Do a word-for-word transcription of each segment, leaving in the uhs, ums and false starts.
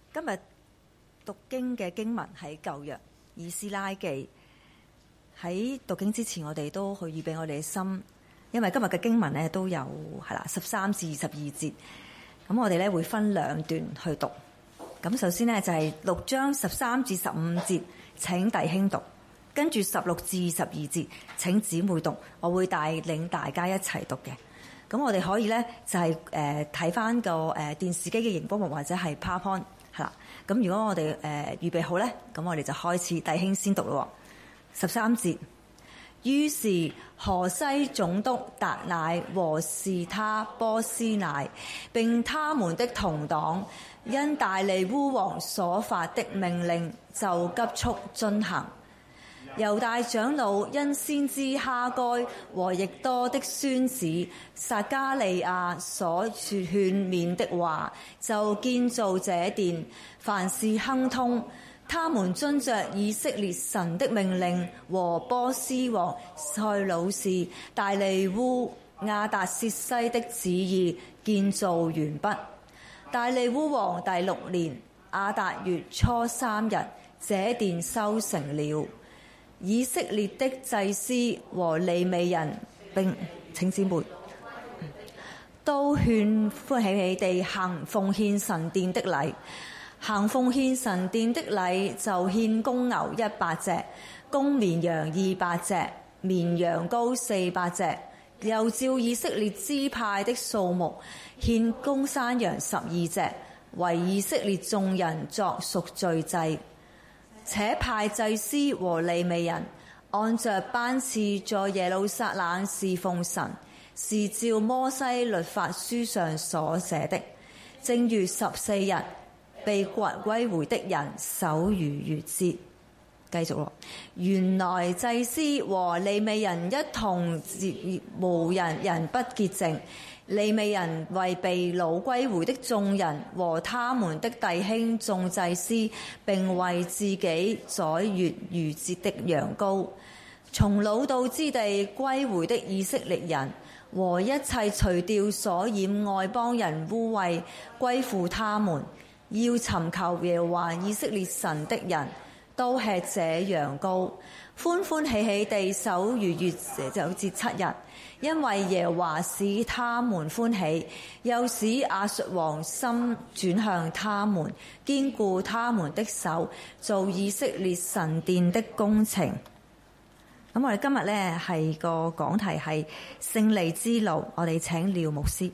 今日讀經嘅經文喺舊約以斯拉記。喺讀經之前，我哋都去預備我哋嘅心，因為今日嘅經文咧都有係啦十三至二十二節。咁我哋咧會分兩段去讀。咁首先呢，就係六章十三至十五節，請弟兄讀；跟住十六至二十二節，請姊妹讀。我會帶領大家一齊讀嘅。咁我哋可以咧就係誒睇翻個誒電視機嘅熒光幕或者係 PowerPoint 係啦。咁如果我哋誒預備好咧，咁我哋就開始，弟兄先讀咯。十三節，於是河西總督達乃和士他波斯乃並他們的同黨，因大利烏王所發的命令，就急速遵行。猶大長老因先知哈該和亦多的孫子撒迦利亞所說勸勉的話，就建造這殿，凡事亨通。他們遵着以色列神的命令和波斯王塞魯士大利烏亞達薛西的旨意建造完畢。大利烏王第六年亞達月初三日，這殿修成了。以色列的祭司和利未人並請姊妹都歡歡喜喜地行奉獻神殿的禮。行奉獻神殿的禮，就獻公牛一百隻，公綿羊二百隻，綿羊羔四百隻，又照以色列支派的數目獻公山羊十二隻，為以色列眾人作贖罪祭。且派祭司和利未人按着班次在耶路撒冷侍奉神，是照摩西律法書上所寫的。正月十四日，被掘歸回的人守逾越節。繼續咯，原來祭司和利未人一同節，無人人不潔淨。利未人為被擄歸回的眾人和他們的弟兄眾祭司，並為自己宰逾越節的羊羔。從擄到之地歸回的以色列人和一切除掉所染外邦人污穢歸附他們，要尋求耶和華以色列神的人，都吃這羊羔，歡歡喜喜地守逾越節七日，因為耶和華使他們歡喜，又使亞述王心轉向他們，堅固他們的手，做以色列神殿的工程。咁我哋今日呢係個講題係勝利之路，我哋請廖牧師。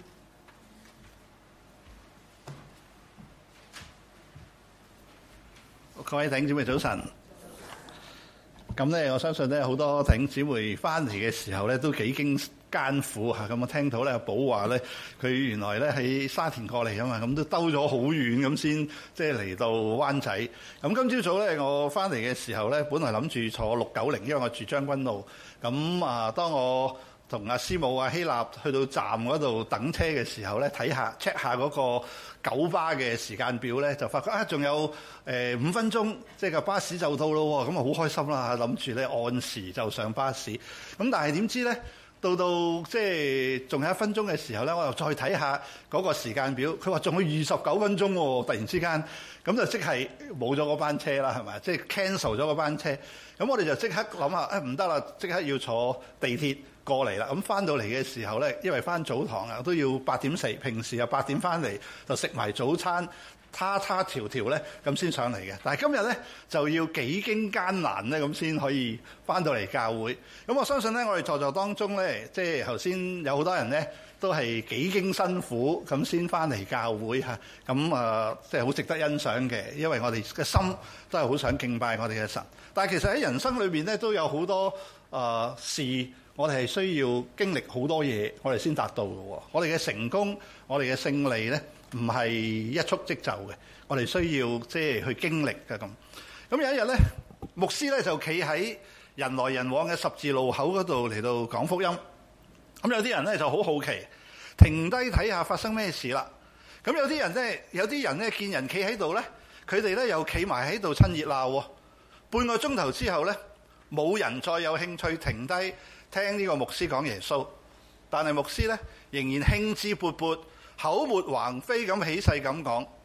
各位弟兄姊妹早晨。咁咧，我相信咧好多弟兄姊妹翻嚟嘅時候咧都幾經艱苦嚇。咁我聽到咧阿寶話咧，佢原來咧喺沙田過嚟啊嘛，咁都兜咗好遠咁先即係嚟到灣仔。咁今朝早咧我翻嚟嘅時候咧，本來諗住坐六九零，因為我住將軍澳。咁啊，當我同阿師母阿希臘去到站嗰度等車嘅時候咧，睇下 check 下嗰個九巴嘅時間表咧，就發覺啊，仲有誒五分鐘，即係個巴士就到咯喎，咁啊好開心啦，諗住咧按時就上巴士。咁但係點知咧，到到即係仲有一分鐘嘅時候咧，我又再睇下嗰個時間表，佢話仲有二十九分鐘喎，突然之間，咁就即係冇咗嗰班車啦，係咪？即係 cancel 咗嗰班車。咁我哋就即刻諗下，誒唔得啦，即刻要坐地鐵過嚟啦。咁翻到嚟嘅時候咧，因為翻早堂啊，都要八點四，平時又八點翻嚟就食埋早餐，他他條條咧咁先上嚟嘅。但係今日咧就要幾經艱難咧，咁先可以翻到嚟教會。咁我相信咧，我哋在座當中咧，即係頭先有好多人咧都係幾經辛苦咁先翻嚟教會嚇。咁啊，即係好值得欣賞嘅，因為我哋嘅心都係好想敬拜我哋嘅神。但係其實喺人生裏邊咧，都有好多啊、呃、事，我哋係需要經歷好多嘢，我哋先達到嘅喎。我哋嘅成功，我哋嘅勝利咧，唔係一蹴即就嘅，我哋需要即係去經歷嘅咁。咁有一日咧，牧師咧就企喺人來人往嘅十字路口嗰度嚟到講福音。咁有啲人咧就好好奇，停低睇下發生咩事啦。咁有啲人咧，有啲人咧見人企喺度咧，佢哋咧又企埋喺度趁熱鬧喎。半個鐘頭之後咧，冇人再有興趣停低聽呢個牧師講耶穌，但係牧師咧仍然興致勃勃、口沫橫飛咁起勢咁講：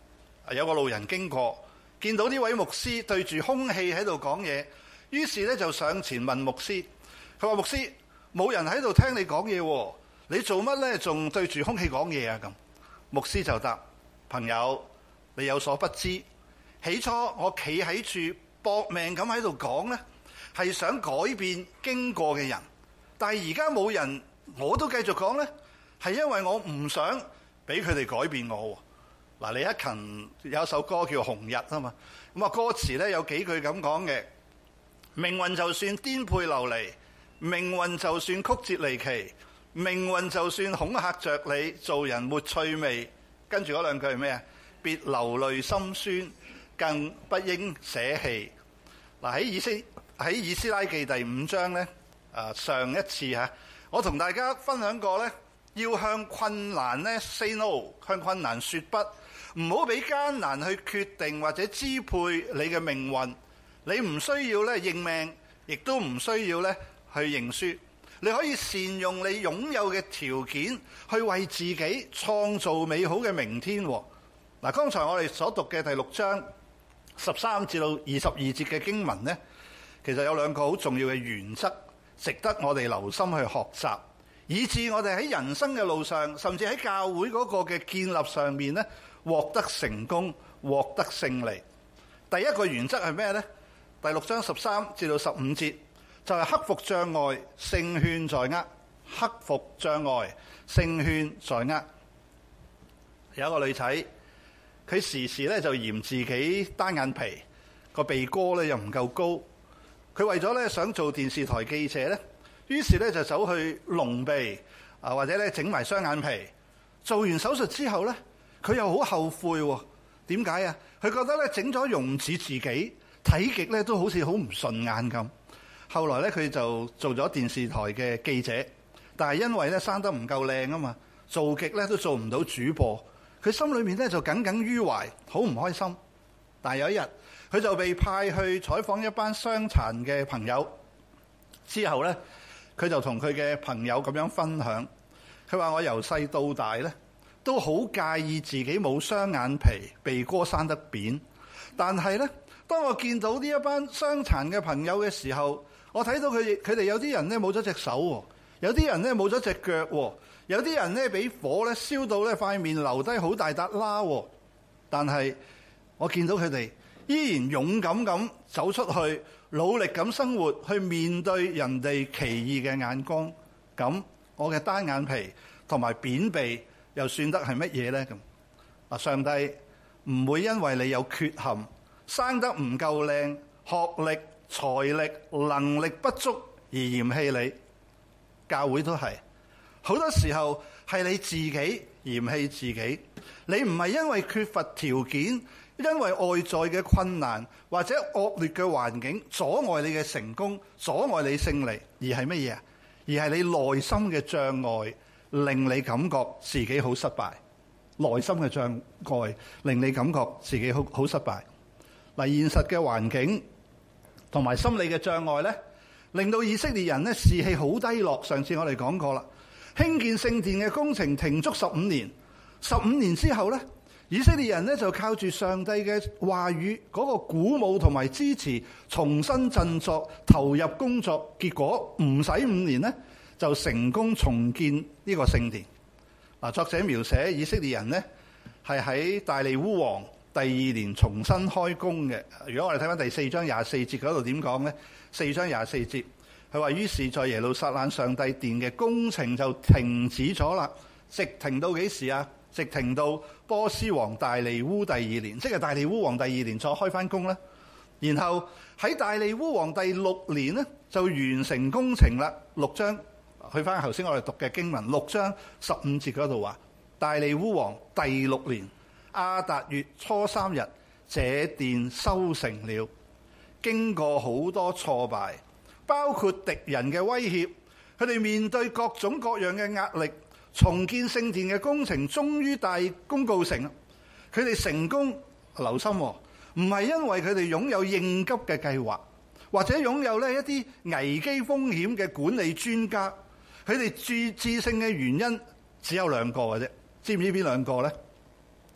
有個路人經過，見到呢位牧師對住空氣喺度講嘢，於是咧就上前問牧師，佢話牧師，冇人喺度聽你講嘢喎，你做乜咧仲對住空氣講嘢啊？咁牧師就答，朋友，你有所不知，起初我企喺處搏命咁喺度講咧，係想改變經過嘅人，但係而家冇人，我都繼續講咧，係因為我唔想俾佢哋改變我。嗱，李克勤有一首歌叫《紅日》啊嘛，咁啊歌詞咧有幾句咁講嘅，命運就算顛沛流離，命運就算曲折離奇，命運就算恐嚇着你，做人沒趣味。跟住嗰兩句係咩啊？別流淚心酸，更不應捨棄。嗱，喺以斯喺以斯拉記第五章咧，啊上一次嚇，我同大家分享過咧，要向困難咧 say no， 向困難說不，唔好俾艱難去決定或者支配你嘅命運。你唔需要咧認命，亦都唔需要咧去認輸。你可以善用你擁有嘅條件，去為自己創造美好嘅明天。嗱，剛才我哋所讀嘅第六章十三至到二十二節嘅經文呢，其實有兩個好重要嘅原則，值得我哋留心去學習，以致我哋喺人生嘅路上，甚至喺教會嗰個嘅建立上面呢，獲得成功，獲得勝利。第一個原則係咩呢？第六章十三至到十五節就係克服障礙，勝券在握。克服障礙，勝券在握。有一個女仔，佢時時咧就嫌自己單眼皮，個鼻哥咧又唔夠高。佢為咗咧想做電視台記者咧，於是咧就走去隆鼻啊，或者咧整埋雙眼皮。做完手術之後咧，佢又好後悔喎。點解啊？佢覺得咧整咗容唔似自己，睇極咧都好似好唔順眼咁。後來咧佢就做咗電視台嘅記者，但係因為咧生得唔夠靚啊嘛，做極咧都做唔到主播。佢心裏面咧就耿耿於懷，好唔開心。但係有一日，佢就被派去採訪一班傷殘嘅朋友。之後咧，佢就同佢嘅朋友咁樣分享，佢話：我由細到大咧，都好介意自己冇雙眼皮、鼻哥生得扁。但係咧，當我見到呢一班傷殘嘅朋友嘅時候，我睇到佢哋佢哋有啲人咧冇咗隻手，有啲人咧冇咗隻腳，有啲人咧俾火咧燒到咧塊面留低好大笪瘌。但係我見到佢哋依然勇敢咁走出去，努力咁生活，去面對人哋奇異嘅眼光。咁我嘅單眼皮同埋扁鼻又算得係乜嘢呢？咁啊，上帝唔會因為你有缺陷、生得唔夠靚、學歷、財力、能力不足而嫌棄你。教會都係好多時候係你自己嫌棄自己。你唔係因為缺乏條件，因為外在嘅困難或者惡劣嘅環境阻礙你嘅成功，阻礙你勝利，而係乜嘢啊？而係你內心嘅障礙令你感覺自己好失敗。內心嘅障礙令你感覺自己好好失敗。嗱，現實嘅環境同埋心理嘅障礙咧，令到以色列人咧士氣好低落。上次我哋講過啦，興建聖殿嘅工程停足十五年，十五年之後咧，以色列人咧就靠住上帝嘅話語嗰個鼓舞同埋支持，重新振作，投入工作，結果唔使五年咧就成功重建呢個聖殿。嗱，作者描寫以色列人咧係喺大利烏王第二年重新開工嘅。如果我哋睇翻第四章廿四節嗰度點講呢？四章廿四節，佢話於是在耶路撒冷上帝殿嘅工程就停止咗啦，直停到幾時啊？直停到波斯王大利烏第二年，即係大利烏王第二年再開翻工啦。然後喺大利烏王第六年呢，就完成工程啦。六章去翻頭先我哋讀嘅經文，六章十五節嗰度話，大利烏王第六年亞達月初三日，這殿修成了。經過好多挫敗，包括敵人嘅威脅，佢哋面對各種各樣嘅壓力，重建聖殿嘅工程終於大功告成。佢哋成功，留心喎，唔係因為佢哋擁有應急嘅計劃，或者擁有呢一啲危機風險嘅管理專家。佢哋致致勝嘅原因只有兩個嘅啫，知唔知邊兩個呢？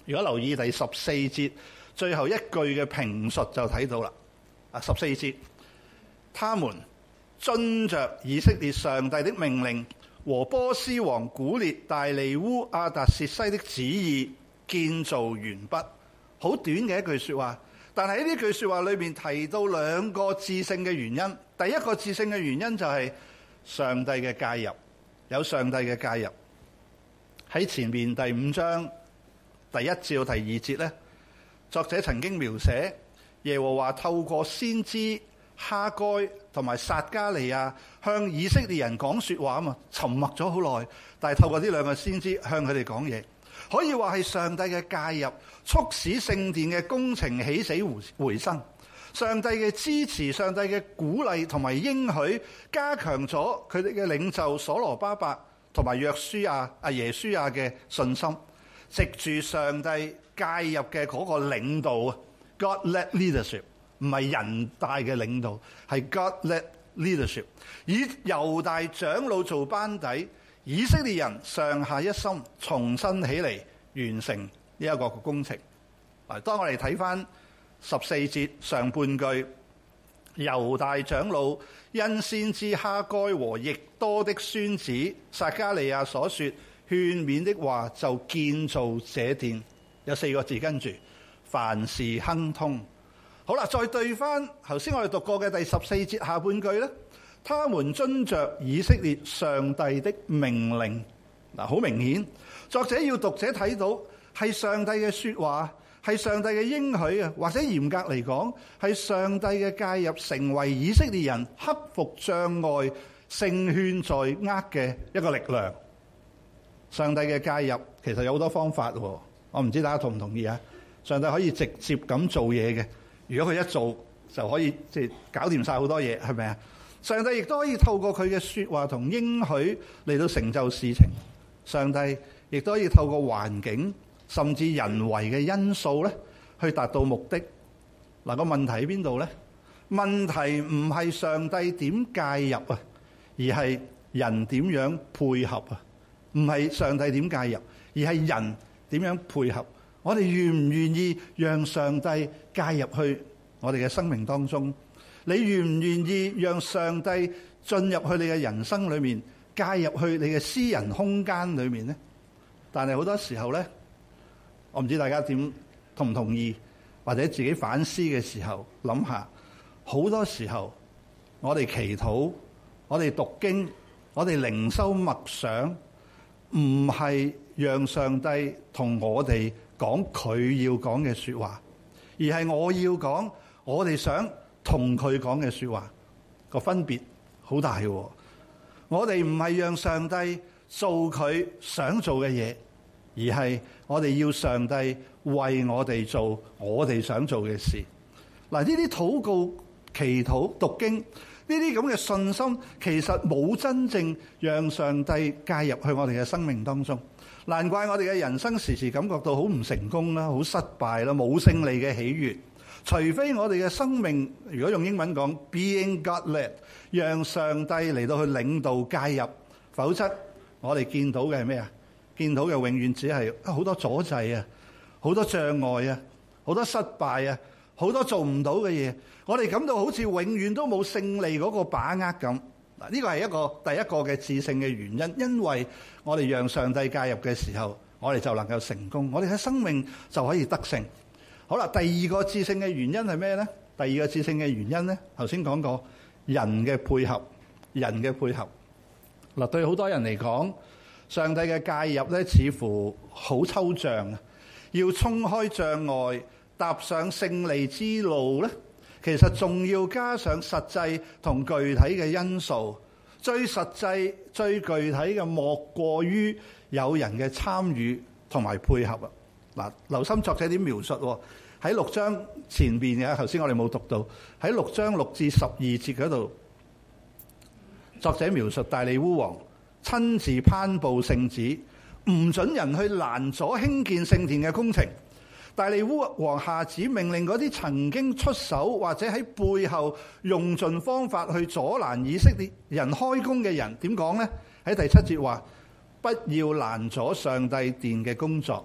如果留意第十四節最後一句嘅評述就睇到啦。啊，十四節，他們遵着以色列上帝的命令和波斯王古列大利烏亞達薛西的旨意建造完畢。好短嘅一句說話，但係喺呢句說話裏面提到兩個致勝嘅原因。第一個致勝嘅原因就係上帝嘅介入，有上帝嘅介入。喺前面第五章第一至到第二節呢，作者曾經描寫耶和華透過先知哈該同埋撒迦利亞向以色列人講說話啊嘛，沉默咗好耐，但係透過呢兩個先知向佢哋講嘢，可以話係上帝嘅介入，促使聖殿嘅工程起死回生。上帝嘅支持、上帝嘅鼓勵同埋應許，加強咗佢哋嘅領袖所羅巴伯同埋約書亞、阿耶書亞嘅信心，藉住上帝介入嘅嗰個領導 God-led leadership， 唔係人帶嘅領導，係 God-led leadership。以猶大長老做班底，以色列人上下一心，重新起嚟完成呢一個工程。嗱，當我哋睇翻十四節上半句，猶大長老因先知哈該和亦多的孫子撒迦利亞所說勸勉的話，就建造這殿。有四個字跟住，凡事亨通。好啦，再對翻頭先我哋讀過嘅第十四節下半句呢，他們遵着以色列上帝的命令。嗱，好明顯，作者要讀者睇到係上帝嘅說話，係上帝嘅應許啊，或者嚴格嚟講，係上帝嘅介入，成為以色列人克服障礙、勝券在握嘅一個力量。上帝嘅介入其實有好多方法喎，我唔知大家同唔同意啊？上帝可以直接咁做嘢嘅，如果佢一做就可以即係搞掂晒好多嘢，係咪啊？上帝亦都可以透過佢嘅說話同應許嚟到成就事情。上帝亦都可以透過環境甚至人為嘅因素咧，去達到目的。嗱，個問題喺邊度咧？問題唔係上帝點介入啊，而係人點樣配合啊？唔係上帝點介入，而係人點樣配合。我哋願唔願意讓上帝介入去我哋嘅生命當中？你願唔願意讓上帝進入去你嘅人生裏面，介入去你嘅私人空間裏面呢？但係好多時候咧，我唔知大家點同唔同意，或者自己反思嘅時候諗下，好多時候我哋祈禱、我哋讀經、我哋靈修默想，唔係讓上帝同我哋講佢要講嘅說話，而係我要講我哋想同佢講嘅說話，個分別好大嘅。我哋唔係讓上帝做佢想做嘅嘢，而係我哋要上帝為我哋做我哋想做嘅事。嗱，呢啲禱告、祈禱、讀經，呢啲咁嘅信心，其實冇真正讓上帝介入去我哋嘅生命當中。難怪我哋嘅人生時時感覺到好唔成功啦，好失敗啦，冇勝利嘅喜悅。除非我哋嘅生命，如果用英文講 being God-led， 讓上帝嚟到去領導介入，否則我哋見到嘅係咩啊？見到嘅永遠只係好多阻滯啊，好多障礙啊，好多失敗啊，好多做唔到嘅嘢。我哋感到好似永遠都冇勝利嗰個把握咁。嗱，呢個係一個第一個嘅致勝嘅原因，因為我哋讓上帝介入嘅時候，我哋就能夠成功，我哋嘅生命就可以得勝。好啦，第二個致勝嘅原因係咩呢？第二個致勝嘅原因呢，頭先講過人嘅配合，人嘅配合。嗱，對好多人嚟講，上帝嘅介入咧，似乎好抽象啊！要衝開障礙，踏上勝利之路咧，其實仲要加上實際同具體嘅因素。最實際、最具體嘅，莫過於有人嘅參與同埋配合啊！嗱，留心作者點描述喎？喺六章前邊嘅，頭先我哋冇讀到，喺六章六至十二節嗰度，作者描述大利烏王親自頒布聖旨，唔准人去攔阻興建聖殿嘅工程。大利烏王下旨命令嗰啲曾經出手或者喺背後用盡方法去阻攔以色列人開工嘅人，點講呢？喺第七節話：不要攔阻上帝殿嘅工作，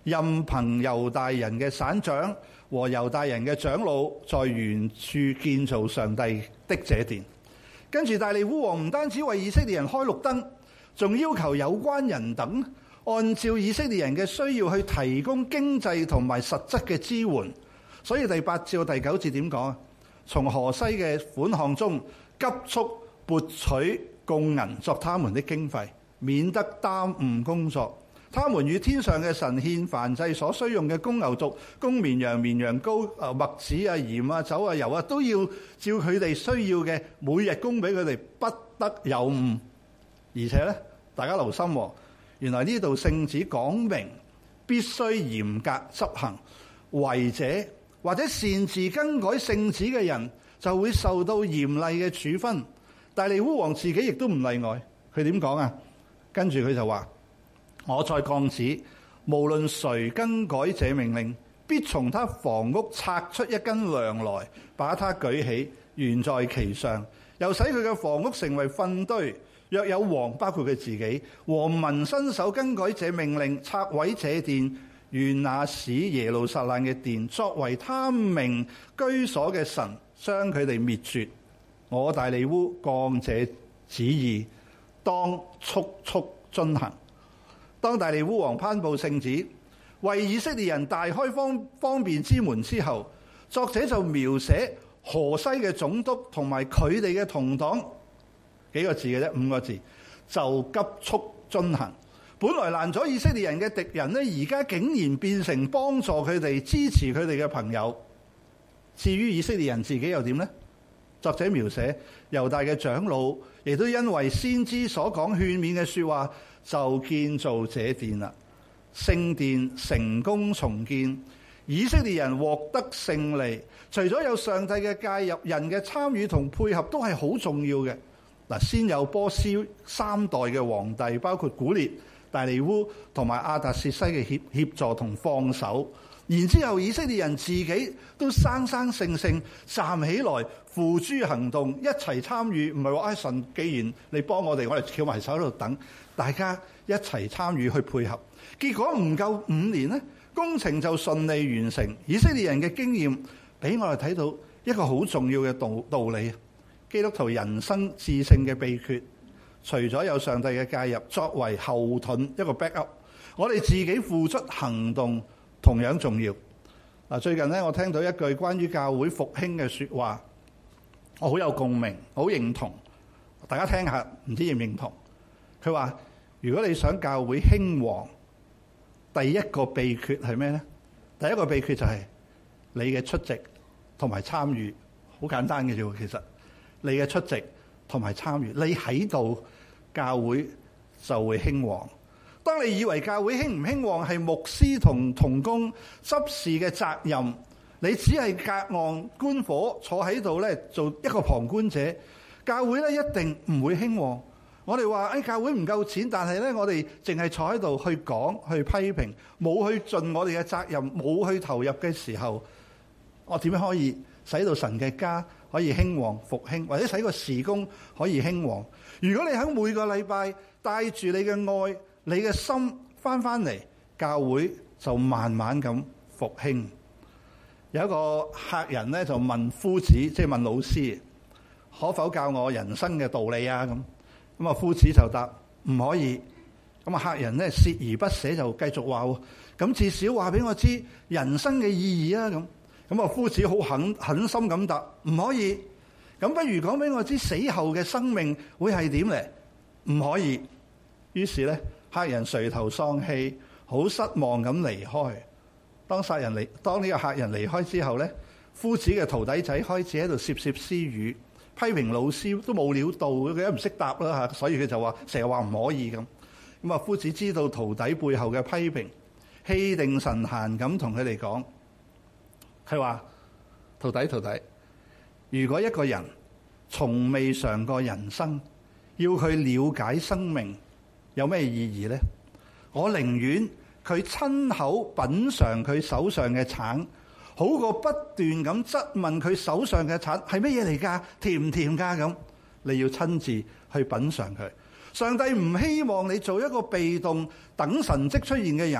任憑猶大人嘅省長和猶大人嘅長老在原處建造上帝的這殿。跟住大利烏王唔單止為以色列人開綠燈，仲要求有關人等按照以色列人嘅需要去提供經濟同埋實質嘅支援。所以第八至第九節點講啊？從河西嘅款項中急速撥取貢銀作他們的經費，免得耽誤工作。他們與天上嘅神獻燔祭所需用嘅公牛犢、公綿羊、綿羊羔、啊麥子啊、鹽啊、酒啊、油啊，都要照佢哋需要嘅每日供俾佢哋，不得有誤。而且咧，大家留心喎，原來呢度聖旨講明必須嚴格執行，違者或者擅自更改聖旨嘅人就會受到嚴厲嘅處分。大利烏王自己亦都唔例外。佢點講啊？跟住佢就話：我再降旨，無論誰更改這命令，必從他房屋拆出一根梁來，把他舉起，懸在其上，又使佢嘅房屋成為糞堆。若有王，包括佢自己和民伸手更改這命令，拆毀這殿，願那使耶路撒冷嘅殿作為他名居所嘅神，將佢哋滅絕。我大利烏降這旨意，當速速遵行。當大利烏王頒布聖旨，為以色列人大開方方便之門之後，作者就描寫河西嘅總督同埋佢哋嘅同黨，幾個字嘅啫，五個字，就急速遵行。本來攔咗以色列人嘅敵人呢，而家竟然變成幫助佢哋、支持佢哋嘅朋友。至於以色列人自己又點呢？作者描寫猶大嘅長老亦都因為先知所講勸勉嘅說話，就建造這殿啦。聖殿成功重建，以色列人獲得勝利。除咗有上帝嘅介入，人嘅參與同配合都係好重要嘅。嗱，先有波斯三代嘅皇帝，包括古列、大利烏同埋亞達薛西嘅協協助同放手，然之後以色列人自己都生生性性站起來付諸行動，一齊參與。唔係話唉，神既然你幫我哋，我哋翹埋手喺度等，大家一齊參與去配合。結果唔夠五年呢，工程就順利完成。以色列人嘅經驗俾我哋睇到一個好重要嘅道道理。基督徒人生致勝嘅秘訣，除咗有上帝嘅介入作為後盾，一個 backup， 我哋自己付出行動同樣重要。嗱，最近咧我聽到一句關於教會復興嘅說話，我好有共鳴，好認同。大家聽下，唔知認唔認同？佢話：如果你想教會興旺，第一個秘訣係咩呢？第一個秘訣就係你嘅出席同埋參與，好簡單嘅啫。其實你嘅出席同埋參與，你喺度，教會就會興旺。當你以為教會興唔興旺係牧師同同工執事嘅責任，你只係隔岸觀火，坐喺度咧做一個旁觀者，教會咧一定唔會興旺。我哋話誒教會唔夠錢，但係咧我哋淨係坐喺度去講去批評，冇去盡我哋嘅責任，冇去投入嘅時候，我點樣可以使到神嘅家可以興旺復興，或者使個事工可以興旺？如果你喺每個禮拜帶住你嘅愛、你嘅心翻翻嚟，教會就慢慢咁復興。有一個客人咧就問夫子，即係問老師，可否教我人生嘅道理啊？咁咁啊，夫子就答唔可以。咁啊，客人咧鍥而不捨就繼續話，咁至少話俾我知人生嘅意義啊！咁咁啊，夫子好狠狠心咁答唔可以。咁不如講俾我知死後嘅生命會係點咧？唔可以。於是咧，客人垂頭喪氣，好失望咁離開。當殺人離，當呢個客人離開之後咧，夫子嘅徒弟仔開始喺度竊竊私語，批評老師都冇料到，佢都唔識答啦嚇，所以佢就話成日話唔可以咁。咁啊，夫子知道徒弟背後嘅批評，氣定神閒咁同佢哋講，佢話：徒弟徒弟，如果一個人從未嘗過人生，要佢了解生命有咩意義呢？我寧願佢親口品嚐佢手上嘅橙，好過不斷咁質問佢手上嘅橙係乜嘢嚟㗎？甜唔甜㗎？咁你要親自去品嚐佢。上帝唔希望你做一個被動等神蹟出現嘅人，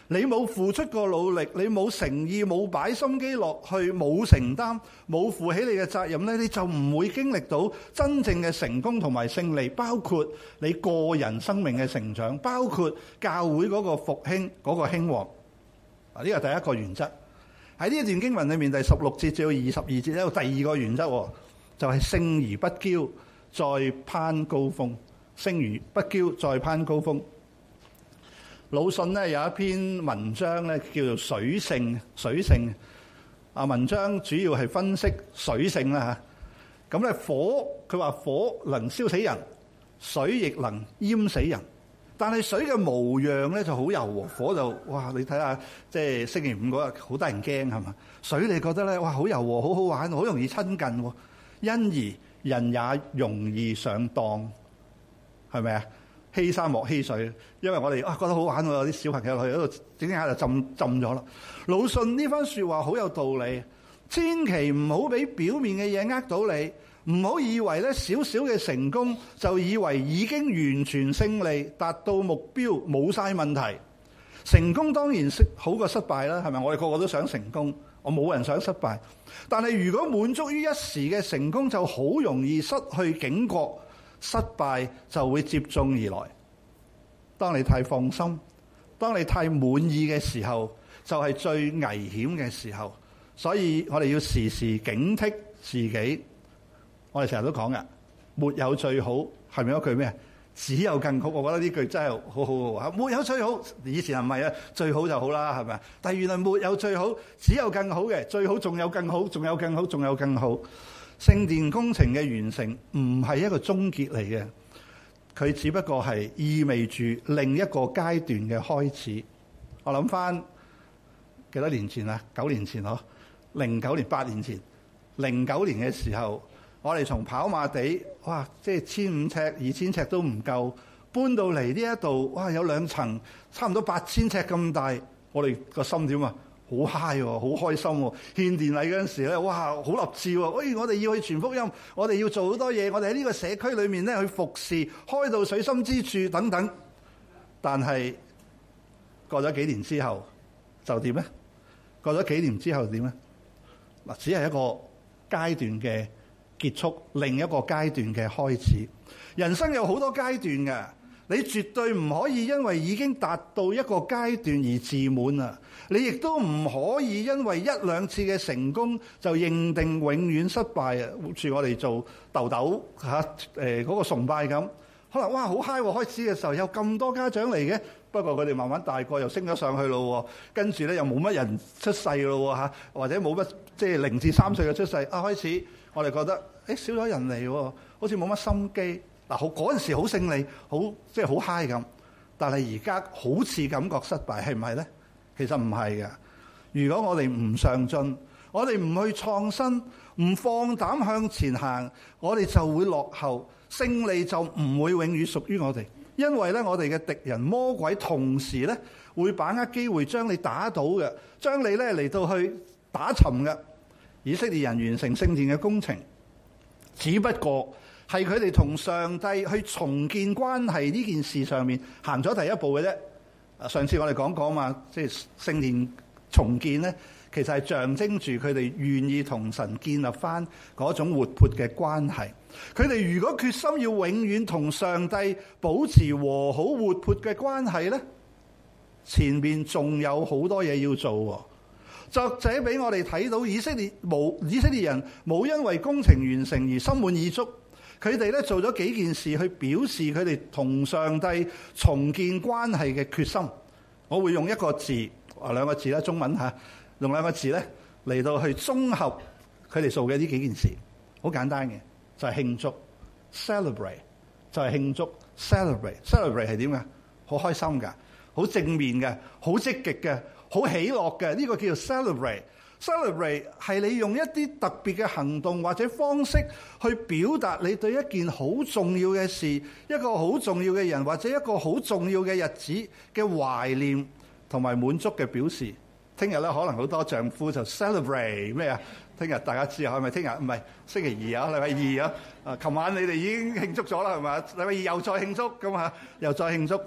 你冇付出過努力，你冇誠意，冇擺心機落去，冇承擔，冇負起你嘅責任咧，你就唔會經歷到真正嘅成功同埋勝利，包括你個人生命嘅成長，包括教會嗰個復興嗰個興旺。啊，呢個第一個原則。喺呢一段經文裏面，第十六節至到二十二節有第二個原則，就係勝而不驕，再攀高峰。勝而不驕，再攀高峰。魯迅咧有一篇文章咧叫做水性，水性啊，文章主要係分析水性啦嚇。咁咧火，佢話火能燒死人，水亦能淹死人。但係水嘅模樣咧就好柔和，火就哇！你睇下，即係星期五嗰日好得人驚係嘛？水你覺得咧哇好柔和，好好玩，好容易親近喎。因而人也容易上當，係咪啊？欺山莫欺水，因為我哋啊覺得好玩喎，有啲小朋友去嗰度整下就浸浸咗啦。魯迅呢番説話好有道理，千祈唔好俾表面嘅嘢呃到你，唔好以為咧少少嘅成功就以為已經完全勝利，達到目標冇晒問題。成功當然好過失敗啦，係咪？我哋個個都想成功，我冇人想失敗。但係如果滿足於一時嘅成功，就好容易失去警覺。失敗就會接踵而來。當你太放心，當你太滿意嘅時候，就係最危險嘅時候。所以我哋要時時警惕自己。我哋成日都講嘅，沒有最好，係咪一句咩？只有更好。我覺得呢句真係好好好。沒有最好，以前係唔係啊？最好就好啦，係咪？但係原來沒有最好，只有更好嘅。最好仲有更好，仲有更好，仲有更好。聖殿工程嘅完成唔係一個終結嚟嘅，佢只不過係意味住另一個階段嘅開始。我諗翻幾多年前啊？九年前嗬，零九年八年前，零九年嘅時候，我哋從跑馬地哇，即係千五尺、二千尺都唔夠，搬到嚟呢一度哇，有兩層，差唔多八千尺咁大，我哋個心點啊？好 high 喎，好開心喎！獻殿禮嗰陣時咧，哇，好立志喎！哎，我哋要去傳福音，我哋要做好多嘢，我哋喺呢個社區裏面咧去服侍，開到水深之處等等。但係過咗幾年之後就點咧？過咗幾年之後點咧？嗱，只係一個階段嘅結束，另一個階段嘅開始。人生有好多階段嘅，你絕對唔可以因為已經達到一個階段而自滿啊！你亦都唔可以因為一兩次嘅成功就認定永遠失敗啊！好似我哋做豆豆嚇誒嗰個崇拜咁，可能哇好嗨喎！開始嘅時候有咁多家長嚟嘅，不過佢哋慢慢大個又升咗上去咯，跟住咧又冇乜人出世咯嚇，或者冇乜即係零至三歲嘅出世啊，開始我哋覺得誒少咗人嚟喎，好似冇乜心機嗱，好嗰陣時好勝利，好即係好嗨咁，但係而家好似感覺失敗，係唔係咧？其實唔係嘅。如果我哋唔上進，我哋唔去創新，唔放膽向前行，我哋就會落後，勝利就唔會永遠屬於我哋。因為咧，我哋嘅敵人魔鬼同時咧會把握機會將你打倒嘅，將你咧嚟到去打沉嘅。以色列人完成聖殿嘅工程，只不過係佢哋同上帝去重建關係呢件事上面行咗第一步嘅啫。上次我哋講過嘛，即係聖殿重建咧，其實係象徵住佢哋願意同神建立翻嗰種活潑嘅關係。佢哋如果決心要永遠同上帝保持和好活潑嘅關係咧，前面仲有好多嘢要做。作者俾我哋睇到以色列冇以色列人冇因為工程完成而心滿意足。佢哋咧做咗幾件事去表示佢哋同上帝重建關係嘅決心。我會用一個字，啊兩個字啦，中文嚇，用兩個字咧嚟到去綜合佢哋做嘅呢幾件事。好簡單嘅，就係慶祝 ，celebrate 就係慶祝 ，celebrate，celebrate 係點㗎？好開心㗎，好正面嘅，好積極嘅，好喜樂嘅，呢個叫做 celebrate。celebrate 係你用一啲特別嘅行動或者方式去表達你對一件好重要嘅事、一個好重要嘅人或者一個好重要嘅日子嘅懷念同埋滿足嘅表示。聽日咧可能好多丈夫就 celebrate 咩啊？聽日大家知啊？係咪聽日？唔係星期二啊，禮拜二啊。啊，琴晚你哋已經慶祝咗啦，係咪？禮拜二又再慶祝咁啊，又再慶祝。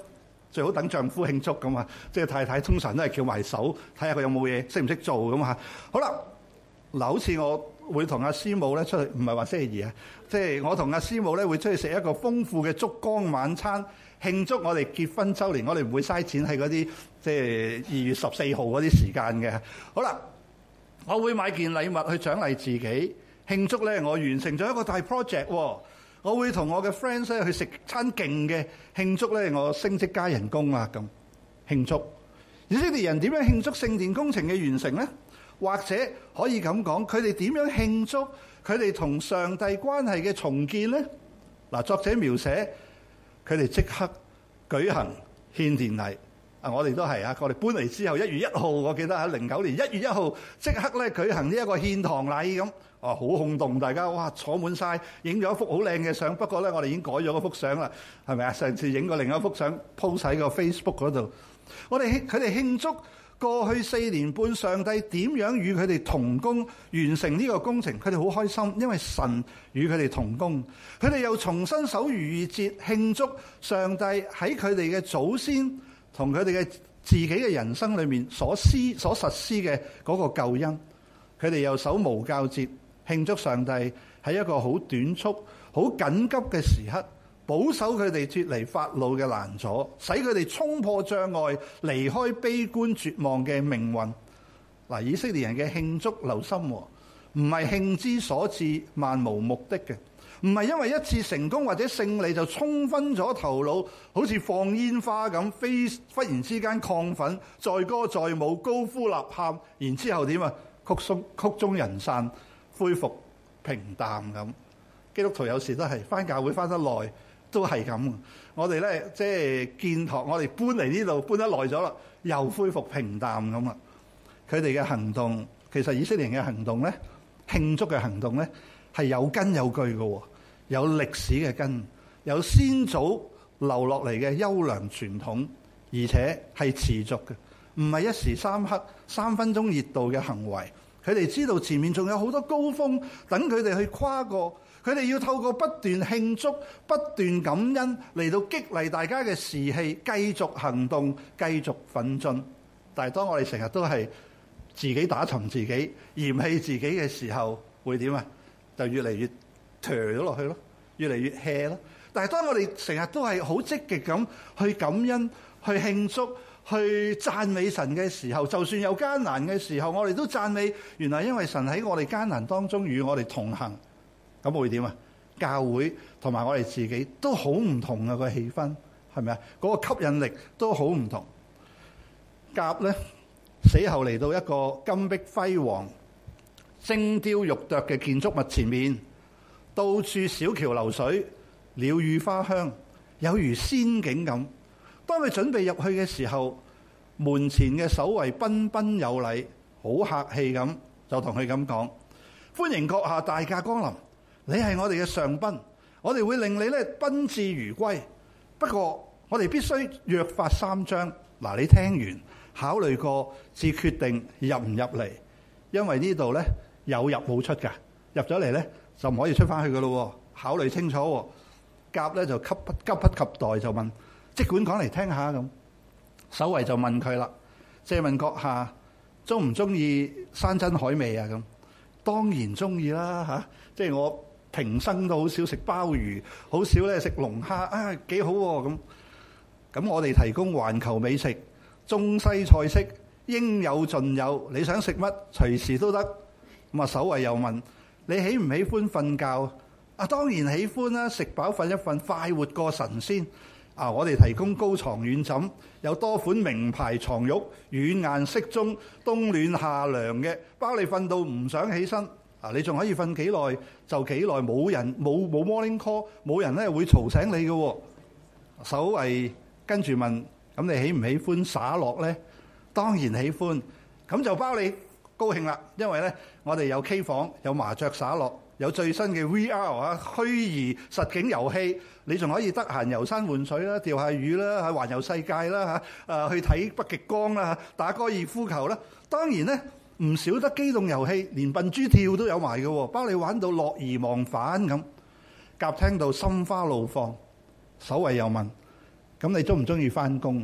最好等丈夫慶祝咁啊，即係太太通常都係翹埋手睇下佢有冇嘢識唔識做咁啊。好啦，嗱，好似我會同阿師母咧出去，唔係話星期二啊，即係我同阿師母咧會出去食一個豐富嘅燭光晚餐，慶祝我哋結婚週年。我哋唔會嘥錢喺嗰啲即係二月十四號嗰啲時間嘅。好啦，我會買件禮物去獎勵自己，慶祝咧我完成咗一個大 project 喎。我會同我嘅 friends 咧去食餐勁嘅，慶祝咧我升職加人工啊咁慶祝。以色列人點樣慶祝聖殿工程嘅完成呢？或者可以咁講，佢哋點樣慶祝佢哋同上帝關係嘅重建呢？嗱，作者描寫佢哋即刻舉行獻殿禮。啊，我哋都係啊，我哋搬嚟之後一月一號，我記得喺零九年一月一號即刻咧舉行呢一個獻堂禮咁。哦，好轟動，大家哇坐滿晒，影咗一幅好靚嘅相。不過咧，我哋已經改咗嗰幅相啦，係咪啊？上次影過另一幅相 post 喺個 Facebook 嗰度。我哋佢哋慶祝過去四年半上帝點樣與佢哋同工完成呢個工程，佢哋好開心，因為神與佢哋同工。佢哋又重新守逾越節，慶祝上帝喺佢哋嘅祖先同佢哋嘅自己嘅人生裏面所施所實施嘅嗰個救恩。佢哋又守無酵節，慶祝上帝喺一個好短促、好緊急嘅時刻，保守佢哋脫離法老嘅攔阻，使佢哋衝破障礙，離開悲觀絕望嘅命運。嗱，以色列人嘅慶祝，留心喎，唔係興之所至、漫無目的嘅，唔係因為一次成功或者勝利就衝昏咗頭腦，好似放煙花咁，飛忽然之間亢奮，載歌載舞，高呼吶喊，然之後點啊？曲終曲終人散，恢復平淡咁。基督徒有時都係返教會返得耐，都係咁。我哋咧即係建堂，我哋搬嚟呢度搬得耐咗啦，又恢復平淡咁啦。佢哋嘅行動，其實以色列人嘅行動咧，慶祝嘅行動咧，係有根有據嘅，有歷史嘅根，有先祖留落嚟嘅優良傳統，而且係持續嘅，唔係一時三刻、三分鐘熱度嘅行為。佢哋知道前面仲有好多高峰等佢哋去跨過，佢哋要透過不斷慶祝、不斷感恩嚟到激勵大家嘅士氣，繼續行動、繼續奮進。但係當我哋成日都係自己打沉自己、嫌棄自己嘅時候，會點啊？就越嚟越頹咗落去咯，越嚟越 hea 咯。但係當我哋成日都係好積極咁去感恩、去慶祝、去讚美神嘅時候，就算有艱難嘅時候，我哋都讚美。原來因為神喺我哋艱難當中與我哋同行，咁會點啊？教會同埋我哋自己都好唔同啊！個氣氛係咪啊？嗰個吸引力都好唔同。甲咧死後嚟到一個金碧輝煌、精雕玉琢嘅建築物前面，到處小橋流水、鳥語花香，有如仙境咁。當佢準備入去嘅時候，門前嘅守衛彬彬有禮，好客氣咁就同佢咁講：歡迎閣下大駕光臨，你係我哋嘅上賓，我哋會令你咧賓至如歸。不過我哋必須約法三章。嗱，你聽完考慮過至決定入唔入嚟，因為呢度咧有入冇出㗎，入咗嚟咧就唔可以出翻去噶咯。考慮清楚。甲咧就急不急不及待就問：即管講嚟聽下咁。守衛就問佢啦：借問閣下中唔中意山珍海味啊？咁當然中意啦嚇，即係我平生都好少食鮑魚，好少咧食龍蝦啊，幾好喎咁。咁我哋提供環球美食，中西菜式應有盡有，你想食乜隨時都得。咁啊，守衛又問：你喜唔喜歡瞓覺？啊，當然喜歡啦！食飽瞓一瞓，快活過神仙。啊，我哋提供高床軟枕，有多款名牌床褥，軟硬適中，冬暖夏涼嘅，包你瞓到唔想起身。啊，你仲可以瞓幾耐就幾耐，冇人冇冇 morning call， 冇人咧會嘈醒你嘅。守衛跟住問：咁你喜唔喜歡耍樂咧？當然喜歡，咁就包你高興啦，因為咧我哋有 K 房，有麻雀耍樂。有最新嘅 V R 啊，虛擬實境遊戲，你仲可以得閒遊山玩水啦，釣下魚啦，嚇環遊世界啦，嚇誒去睇北極光啦，打高爾夫球啦。當然咧，唔少得機動遊戲，連笨豬跳都有埋嘅，包你玩到樂而忘返咁。甲聽到心花怒放，守衛又問： 咁你中唔中意翻工？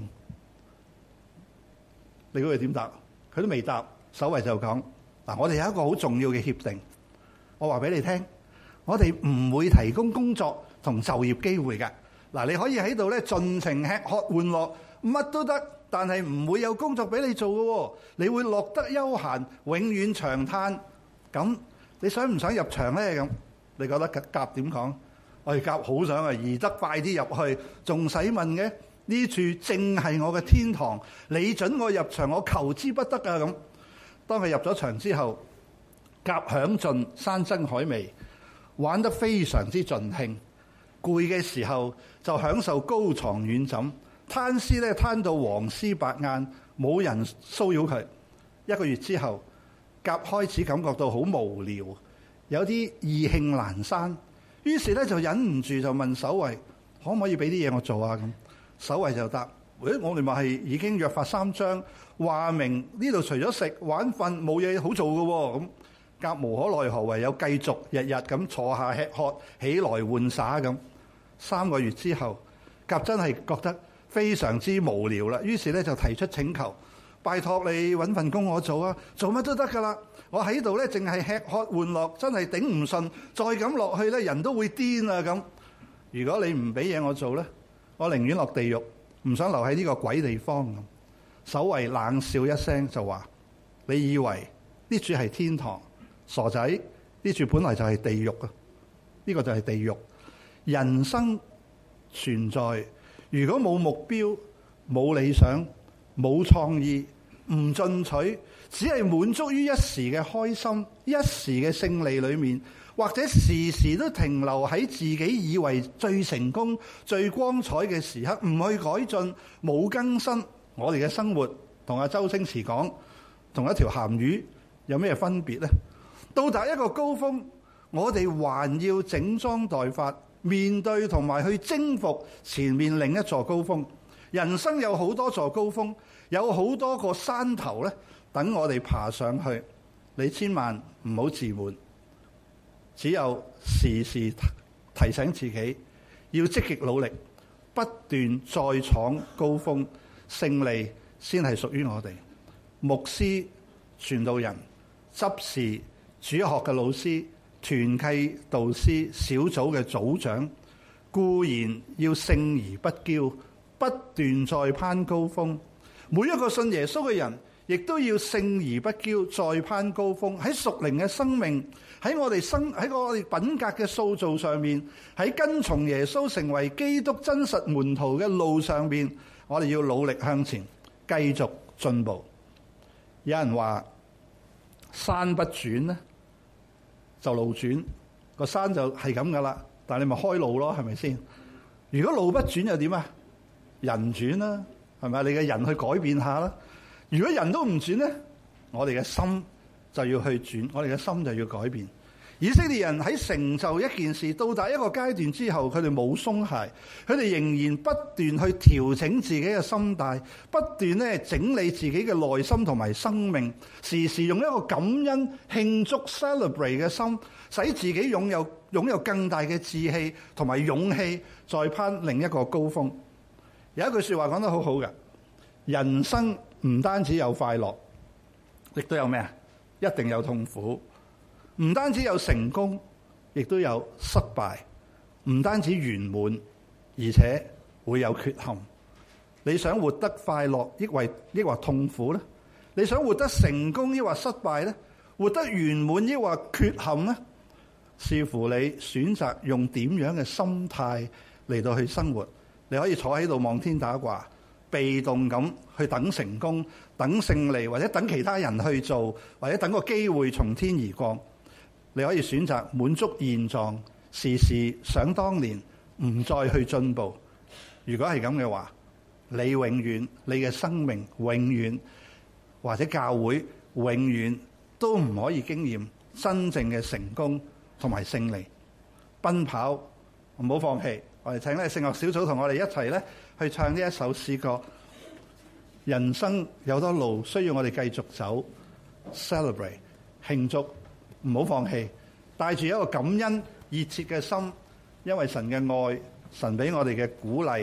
你估佢點答？佢都未答，守衛就講：嗱，我哋有一個好重要嘅協定，我話俾你聽，我哋唔會提供工作同就業機會㗎。嗱，你可以喺度咧盡情吃喝玩樂，乜都得，但係唔會有工作俾你做嘅喎。你會落得悠閒，永遠長嘆。咁你想唔想入場咧？咁你覺得甲點講？我哋甲好想啊，宜得快啲入去，仲使問嘅？呢處正係我嘅天堂，你准我入場，我求之不得啊！咁當佢入咗場之後，甲享盡山珍海味，玩得非常之盡興。攰嘅時候就享受高床軟枕，攤屍咧攤到黃絲白晏，冇人騷擾佢。一個月之後，甲開始感覺到好無聊，有啲意興闌珊，於是咧就忍唔住就問守衛：可唔可以俾啲嘢我做啊？咁守衛就答：誒，我哋咪係已經約法三章，話明呢度除咗食玩瞓冇嘢好做嘅喎。咁甲無可奈何，唯有繼續日日咁坐下吃喝，起來玩耍咁。三個月之後，甲真係覺得非常之無聊啦，於是咧就提出請求：拜託你揾份工我做啊，做乜都得噶啦。我喺度咧淨係吃喝玩樂，真係頂唔順，再咁落去咧人都會癲啊咁。如果你唔俾嘢我做咧，我寧願落地獄，唔想留喺呢個鬼地方咁。守衛冷笑一聲就話：你以為呢處係天堂？傻仔，呢處本來就係地獄啊！呢個就係地獄。人生存在，如果冇目標、冇理想、冇創意、唔進取，只係滿足於一時嘅開心、一時嘅勝利裏面，或者時時都停留喺自己以為最成功、最光彩嘅時刻，唔去改進、冇更新，我哋嘅生活同阿周星馳講，同一條鹹魚有咩分別呢？到達一個高峰，我哋還要整裝待發，面對同埋去征服前面另一座高峰。人生有好多座高峰，有好多個山頭咧，等我哋爬上去。你千萬唔好自滿，只有時時提醒自己要積極努力，不斷再闖高峰，勝利先係屬於我哋。牧師、傳道人、執事、主學嘅老師、團契導師、小組嘅組長，固然要勝而不驕，不斷再攀高峰。每一個信耶穌嘅人，亦都要勝而不驕，再攀高峰。喺屬靈嘅生命，喺我哋生喺我哋品格嘅塑造上面，喺跟從耶穌成為基督真實門徒嘅路上面，我哋要努力向前，繼續進步。有人話山不轉咧，就路轉，個山就係咁噶啦，但係你咪開路咯，係咪先？如果路不轉又點啊？人轉啦，係咪？你嘅人去改變下啦。如果人都唔轉咧，我哋嘅心就要去轉，我哋嘅心就要改變。以色列人喺成就一件事到達一個階段之後，佢哋冇鬆懈，佢哋仍然不斷去調整自己嘅心態，不斷咧整理自己嘅內心同埋生命，時時用一個感恩慶祝 celebrate 嘅心，使自己擁有擁有更大嘅志氣同埋勇氣，再攀另一個高峰。有一句說話講得好好嘅，人生唔單止有快樂，亦都有咩啊？一定有痛苦。唔單止有成功，亦都有失敗；唔單止圓滿，而且會有缺陷。你想活得快樂，抑或抑或痛苦呢？你想活得成功，抑或失敗呢？活得圓滿，抑或缺陷呢？視乎你選擇用點樣嘅心態嚟到去生活。你可以坐喺度望天打卦，被動咁去等成功、等勝利，或者等其他人去做，或者等個機會從天而降。你可以選擇滿足現狀，時時想當年，唔再去進步。如果係咁嘅話，你永遠你嘅生命永遠或者教會永遠都唔可以經驗真正嘅成功同埋勝利。奔跑唔好放棄。我哋請咧聖樂小組同我哋一齊咧去唱呢一首詩歌。人生有多路需要我哋繼續走 ，celebrate 慶祝。唔好放棄，帶住一個感恩熱切嘅心，因為神嘅愛，神俾我哋嘅鼓勵，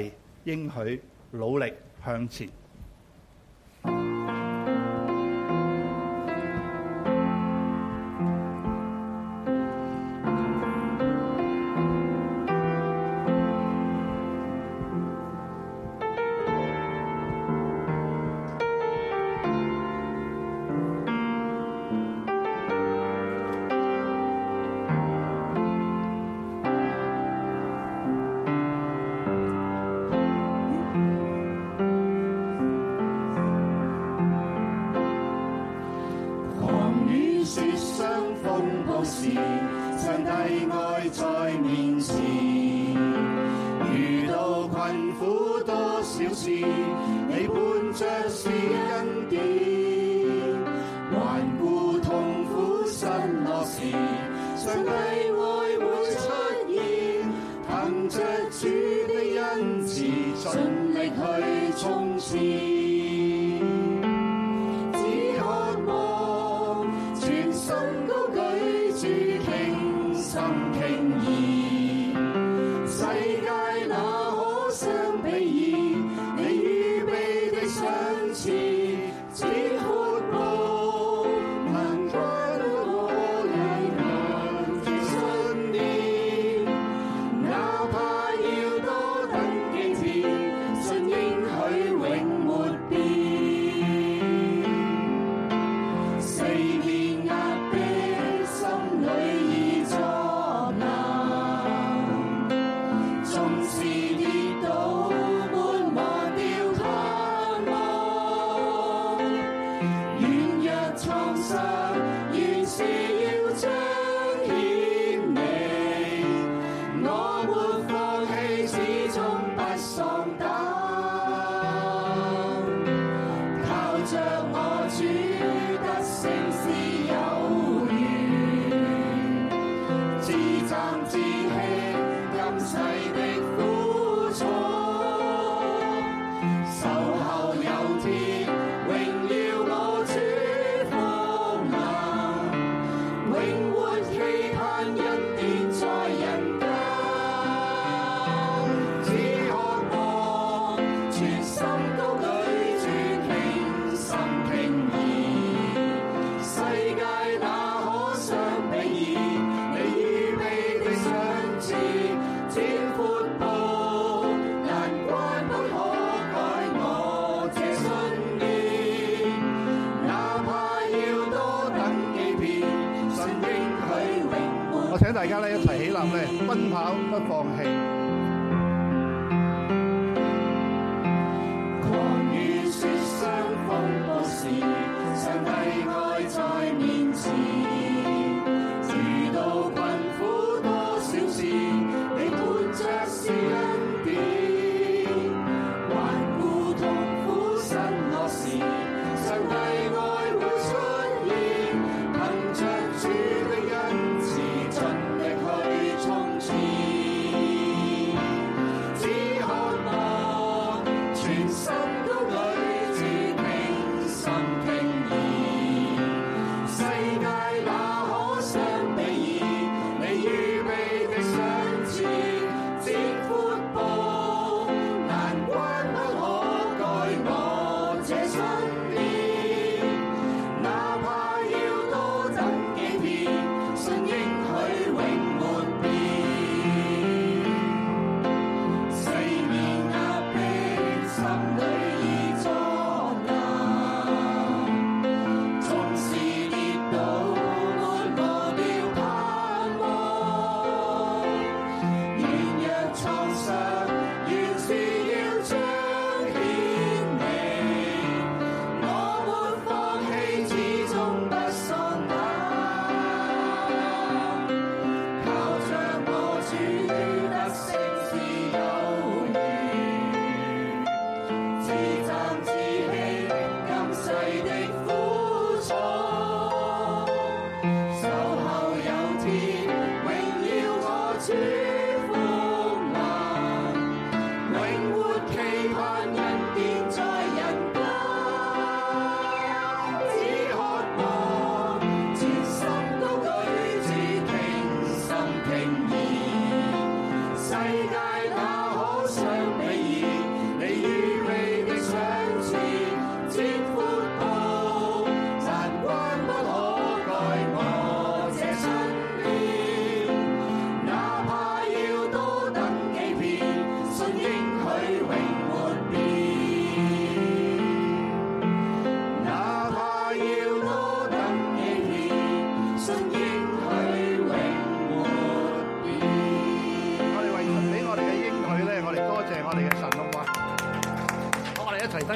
應許，努力向前。請大家咧一齊起立咧，奔跑不放棄。 狂雨雪霜風暴時，上帝愛在面前。遇到困苦多少事，你伴着是恩典。環顧痛苦失落時，上帝愛會出現，憑着主的恩慈，盡力去衝刺。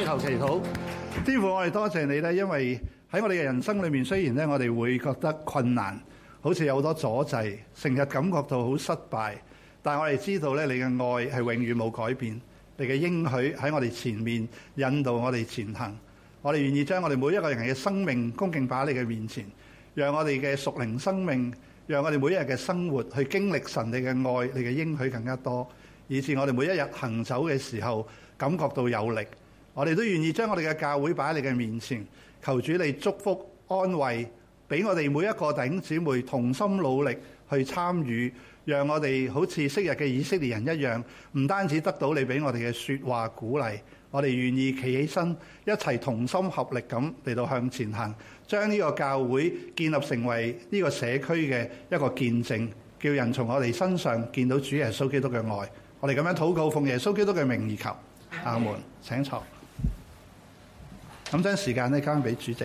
求祈禱。天父，我哋多謝你咧，因為喺我哋嘅人生裏面，雖然咧我哋會覺得困難，好似有好多阻滯，成日感覺到好失敗，但係我哋知道咧，你嘅愛係永遠冇改變，你嘅應許喺我哋前面引導我哋前行。我哋願意將我哋每一個人嘅生命恭敬擺喺你嘅面前，讓我哋嘅屬靈生命，讓我哋每一日嘅生活去經歷神你嘅愛，你嘅應許更加多，以致我哋每一日行走嘅時候感覺到有力。我哋都願意將我哋嘅教會擺喺你嘅面前，求主你祝福安慰，俾我哋每一個弟兄姊妹同心努力去參與，讓我哋好似昔日嘅以色列人一樣，唔單止得到你俾我哋嘅說話鼓勵，我哋願意企起身，一齊同心合力咁嚟到向前行，將呢個教會建立成為呢個社區嘅一個見證，叫人從我哋身上見到主耶穌基督嘅愛。我哋咁樣禱告，奉耶穌基督嘅名而求，阿門。請坐。咁將時間咧交俾主席。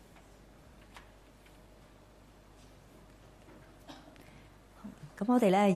咁我哋咧